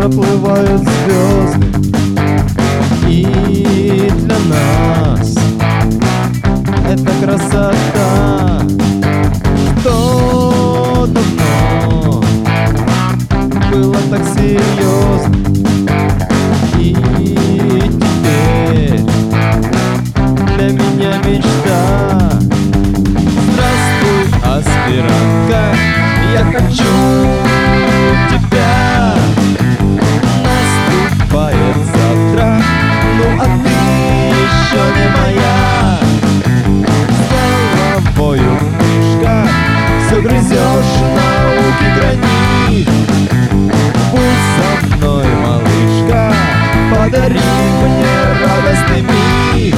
проплывают звезды, и для нас это красота. Что давно было так серьезно, и теперь для меня мечта. Здравствуй, аспирантка, я хочу тебя. Наступает завтра, ну а ты еще не моя. С головою в книжках все грызешь науки гранит. Будь со мной, малышка, подари мне радостный миг.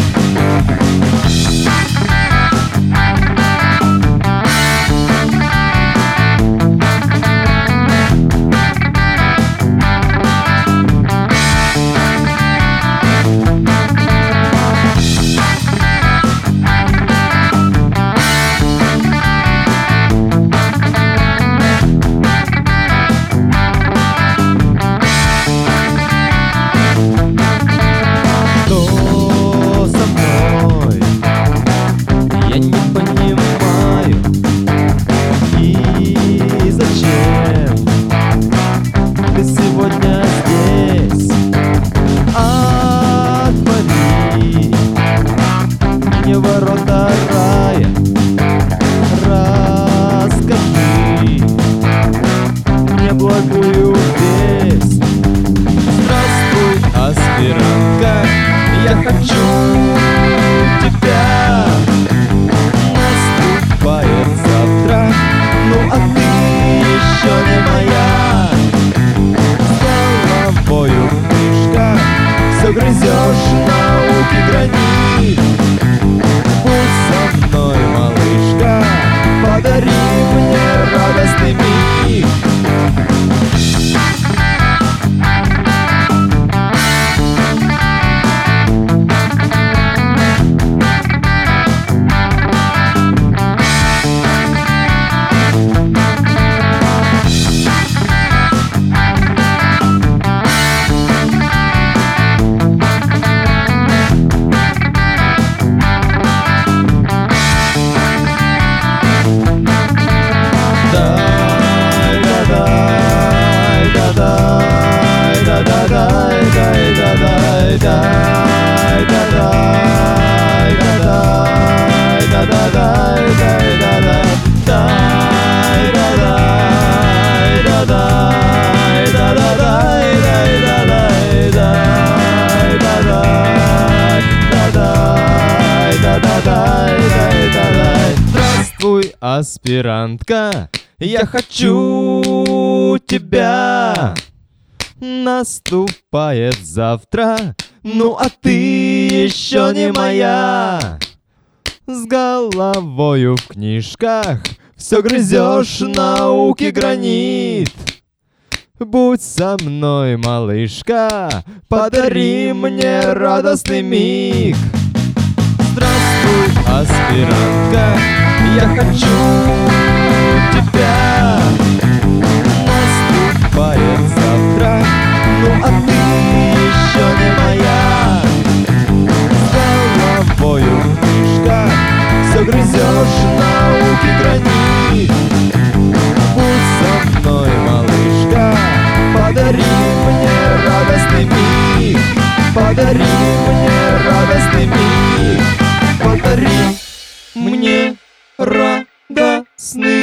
Ворота рая, расскажи мне благую весть. Здравствуй, аспирантка, я хочу тебя. Наступает завтра, ну а ты еще не моя. С головою в книжках все грызешь науки гранит. Будь со мной, малышка, подари мне радостный миг. Здравствуй, аспирантка, я хочу тебя. Наступает завтра, ну а ты еще не моя. С головою в книжках все грызешь науки гранит. Будь со мной, малышка, подари мне радостный миг. Здравствуй, аспирантка, я хочу тебя. Наступает завтра, ну а ты еще не моя. С головою в книжках все грызешь науки гранит. Будь со мной, малышка, подари мне радостный миг. Подари мне радостный миг. Подари мне радостный